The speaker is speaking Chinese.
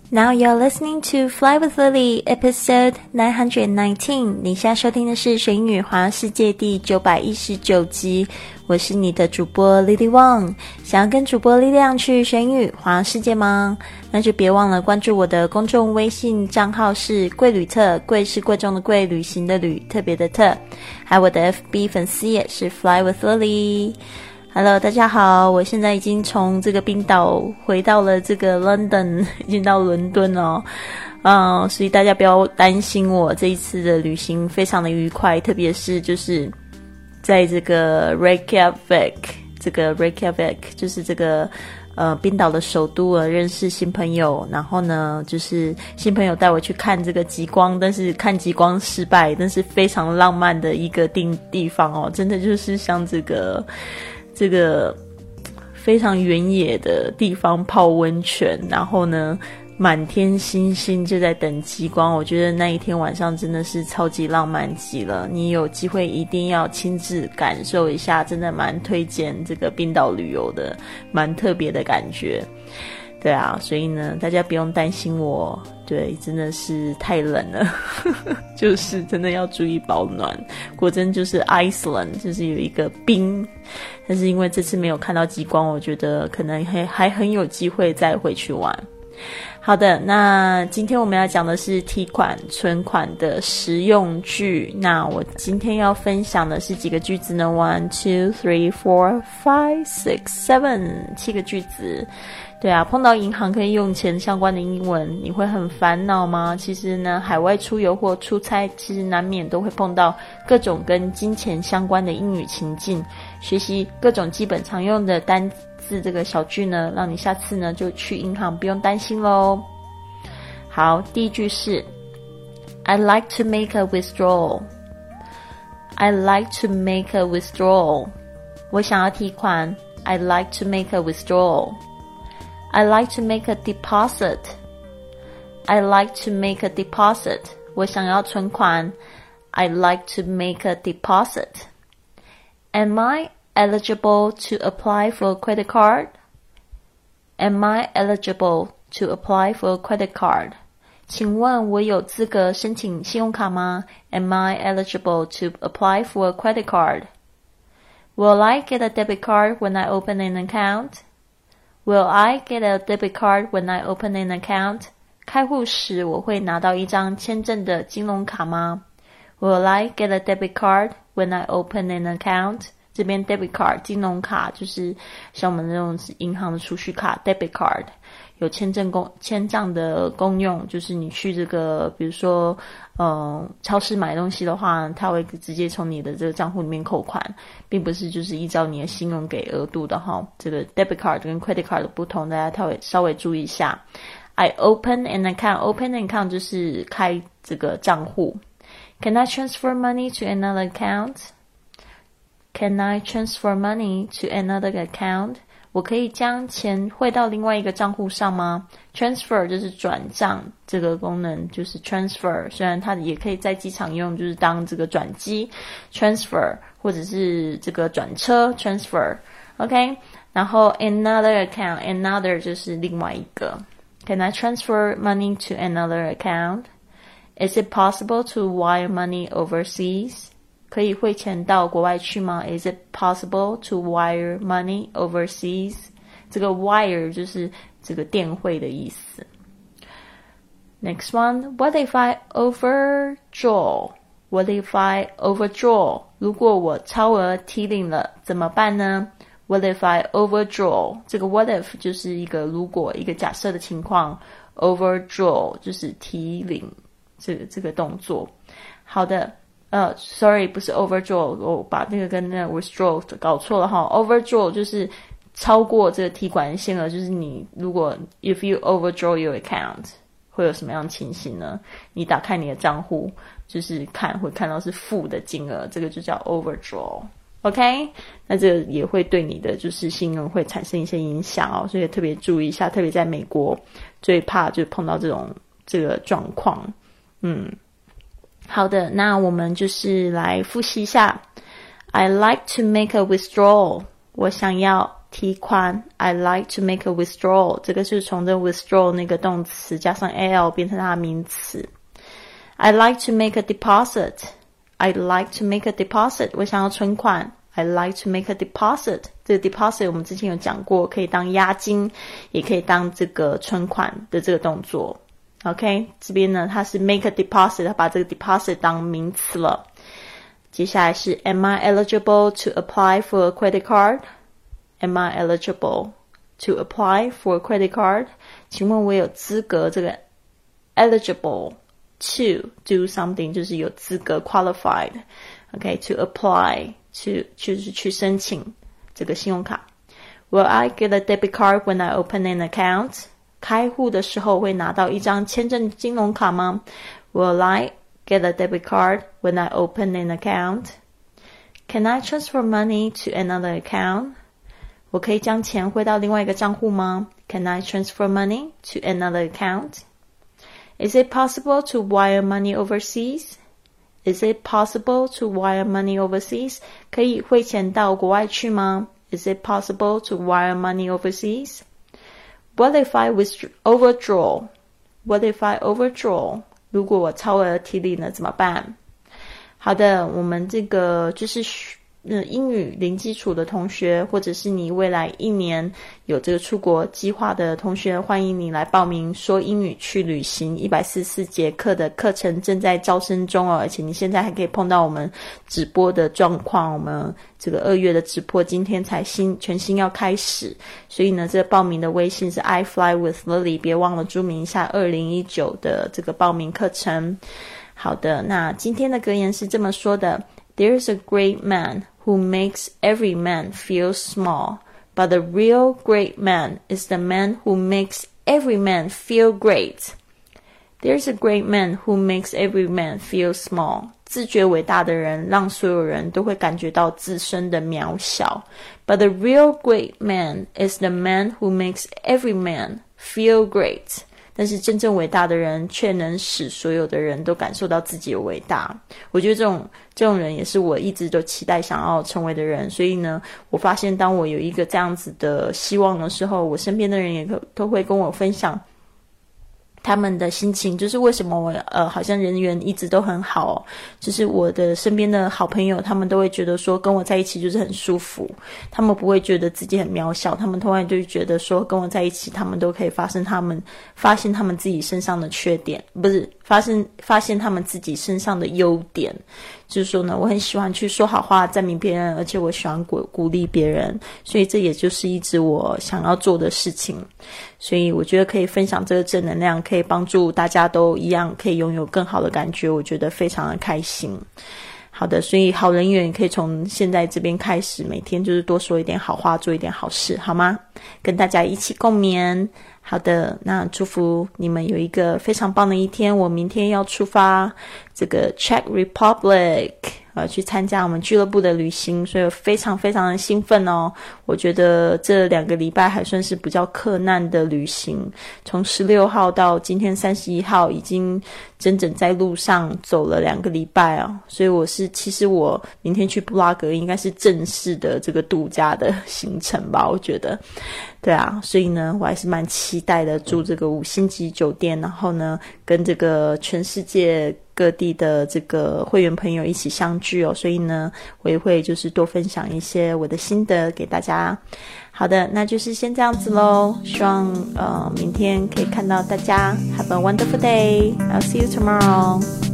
Now you're listening to Fly with Lily, episode 919. 你现在收听的是学英语环游世界第919集。我是你的主播 Lily Wang。想要跟主播力量去学英语环游世界吗？那就别忘了关注我的公众微信账号是贵旅特，贵是贵重的贵，旅行的旅，特别的特。还有我的 FB 粉丝也是 Fly with Lily。Hello， 大家好，我现在已经从这个冰岛回到了这个 London， 已经到伦敦哦。所以大家不要担心我这一次的旅行非常的愉快，特别是就是在这个 Reykjavik 就是这个冰岛的首都认识新朋友，然后呢就是新朋友带我去看这个极光，但是看极光失败，但是非常浪漫的一个地方哦，真的就是像这个非常原野的地方泡温泉，然后呢满天星星就在等极光，我觉得那一天晚上真的是超级浪漫极了，你有机会一定要亲自感受一下，真的蛮推荐这个冰岛旅游的，蛮特别的感觉。对啊，所以呢大家不用担心我，对，真的是太冷了就是真的要注意保暖。果真就是 Iceland 就是有一个冰，但是因为这次没有看到极光，我觉得可能还很有机会再回去玩。好的，那今天我们要讲的是提款存款的实用句。那我今天要分享的是几个句子呢？ 1, 2, 3, 4, 5, 6, 7 7个句子。对啊，碰到银行可以用钱相关的英文，你会很烦恼吗？其实呢，海外出游或出差，其实难免都会碰到各种跟金钱相关的英语情境。学习各种基本常用的单字这个小句呢，让你下次呢就去银行不用担心咯。好，第一句是 I'd like to make a withdrawal. I'd like to make a withdrawal. 我想要提款。 I'd like to make a withdrawal.I'd like to make a deposit. I'd like to make a deposit. 我想要存款。I'd like to make a deposit. Am I eligible to apply for a credit card? Am I eligible to apply for a credit card? 请问我有资格申请信用卡吗？ Am I eligible to apply for a credit card? Will I get a debit card when I open an account?Will I get a debit card when I open an account? 开户时我会拿到一张签证的金融卡吗？ Will I get a debit card when I open an account? 这边 debit card 金融卡就是像我们那种银行的储蓄卡 debit card， 有签账的功用，就是你去这个比如说超市买东西的话，它会直接从你的这个账户里面扣款，并不是就是依照你的信用给额度的哈。这个 debit card 跟 credit card 的不同，大家稍微注意一下。I open an account. Open an account 就是开这个账户。Can I transfer money to another account? Can I transfer money to another account?我可以将钱汇到另外一个账户上吗？ Transfer 就是转账，这个功能就是 transfer， 虽然它也可以在机场用，就是当这个转机 transfer， 或者是这个转车 transfer， OK， 然后 another account， another 就是另外一个。 Can I transfer money to another account? Is it possible to wire money overseas?可以汇钱到国外去吗？ Is it possible to wire money overseas? 这个 wire 就是这个电汇的意思。Next one, what if I overdraw? What if I overdraw? 如果我超额提领了怎么办呢？ What if I overdraw? 这个 what if 就是一个如果一个假设的情况， overdraw 就是提领这个动作。好的。sorry 不是 overdraw， 我把那个跟那个 withdraw 搞错了哈。overdraw 就是超过这个提款限额，就是你如果 if you overdraw your account 会有什么样的情形呢？你打开你的账户就是会看到是负的金额，这个就叫 overdraw。 OK， 那这个也会对你的就是信用会产生一些影响哦，所以特别注意一下，特别在美国最怕就碰到这个状况。好的，那我们就是来复习一下。I like to make a withdrawal. 我想要提款 I like to make a withdrawal 这个是从这 withdraw 那个动词加上 al 变成它的名词。I like to make a deposit I like to make a deposit 我想要存款 I like to make a deposit 这个 deposit 我们之前有讲过，可以当押金也可以当这个存款的这个动作。 OK 这边呢它是 make a deposit 它把这个 deposit 当名词了。接下来是 Am I eligible to apply for a credit card? Am I eligible to apply for a credit card? 请问我有资格这个 eligible to do something 就是有资格 qualified OK to apply to 就是去申请这个信用卡。 Will I get a debit card when I open an account? 开户的时候会拿到一张签证金融卡吗？ Will I get a debit card when I open an account? Can I transfer money to another account? 我可以将钱汇到另外一个账户吗？ Can I transfer money to another account? Is it possible to wire money overseas? Is it possible to wire money overseas? 可以汇钱到国外去吗？ Is it possible to wire money overseas? What if I overdraw? What if I overdraw? 如果我超额提领了怎么办？好的，我们这个就是英语零基础的同学，或者是你未来1年有这个出国计划的同学，欢迎你来报名说英语去旅行144节课的课程正在招生中哦，而且你现在还可以碰到我们直播的状况，我们这个2月的直播今天才全新要开始，所以呢这个报名的微信是 I Fly with Lily， 别忘了注明一下2019的这个报名课程。好的，那今天的格言是这么说的， There's a great man who makes every man feel small, but the real great man is the man who makes every man feel great. There's a great man who makes every man feel small. 自觉伟大的人让所有人都会感觉到自身的渺小。But the real great man is the man who makes every man feel great. 但是真正伟大的人却能使所有的人都感受到自己的伟大。我觉得这种人也是我一直都期待想要成为的人，所以呢我发现当我有一个这样子的希望的时候，我身边的人也都会跟我分享他们的心情，就是为什么我好像人缘一直都很好哦，就是我的身边的好朋友他们都会觉得说跟我在一起就是很舒服，他们不会觉得自己很渺小，他们突然就觉得说跟我在一起他们都可以发现他们自己身上的缺点，不是发现他们自己身上的优点。就是说呢我很喜欢去说好话赞美别人，而且我喜欢鼓励别人，所以这也就是一直我想要做的事情。所以我觉得可以分享这个正能量，可以帮助大家都一样可以拥有更好的感觉，我觉得非常的开心。好的，所以好人缘也可以从现在这边开始，每天就是多说一点好话，做一点好事，好吗？跟大家一起共勉。好的，那祝福你们有一个非常棒的一天。我明天要出发这个 Czech Republic去参加我们俱乐部的旅行，所以我非常非常的兴奋哦。我觉得这2个礼拜还算是比较克难的旅行，从16号到今天31号已经整整在路上走了2个礼拜啊，所以其实我明天去布拉格应该是正式的这个度假的行程吧，我觉得。对啊，所以呢我还是蛮期待的，住这个5星级酒店，然后呢跟这个全世界各地的这个会员朋友一起相聚哦，所以呢我也会就是多分享一些我的心得给大家。好的，那就是先这样子咯，希望明天可以看到大家。Have a wonderful day. I'll see you tomorrow.